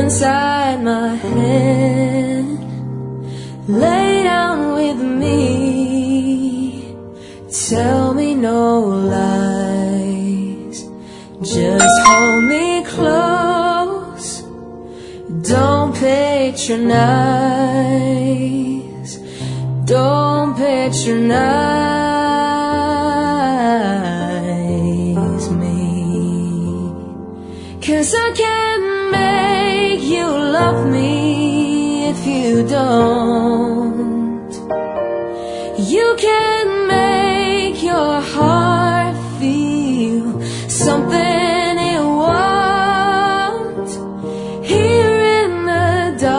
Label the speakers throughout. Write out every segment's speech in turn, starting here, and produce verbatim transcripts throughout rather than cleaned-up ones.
Speaker 1: inside my head. Lay down with me, tell me no lies, just hold me close, don't patronize, don't patronize me. 'Cause I can't make you love me if you don't. You can make your heart feel something it won't. Here in the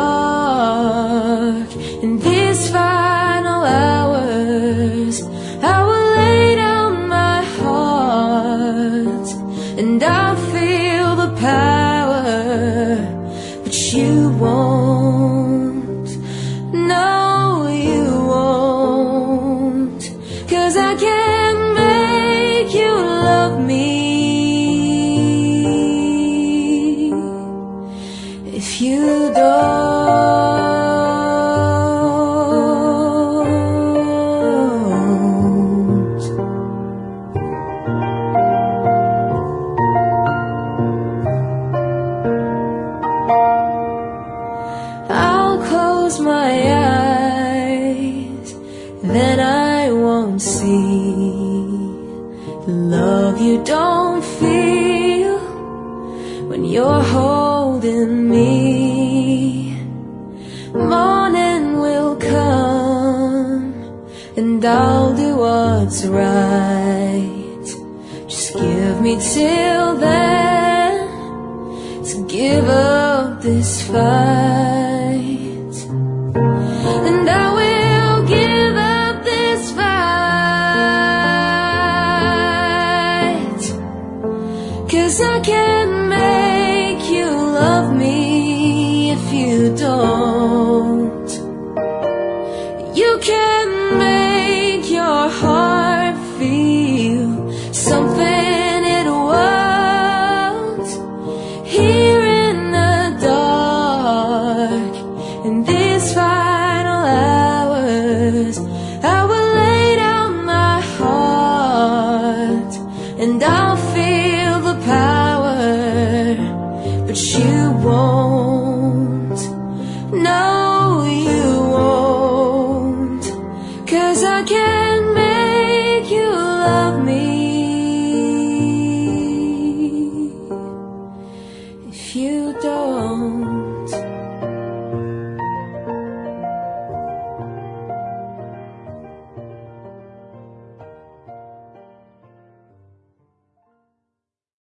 Speaker 1: dark, in these final hours, I will lay down my heart, and I'll feel the power, but you won't. No, you won't. 'Cause I can't make you love me if you don't. I'll close my eyes, then I won't see the love you don't feel when you're holding me. Morning will come, and I'll do what's right. Just give me till then to give up this fight, and I will give up this fight. 'Cause I can't make you love me if you don't. You can make your heart feel something it won't. Here in the dark, in these final hours, I will lay down my heart, and I'll feel the power, but you won't. No, you won't. 'Cause I can't make you love me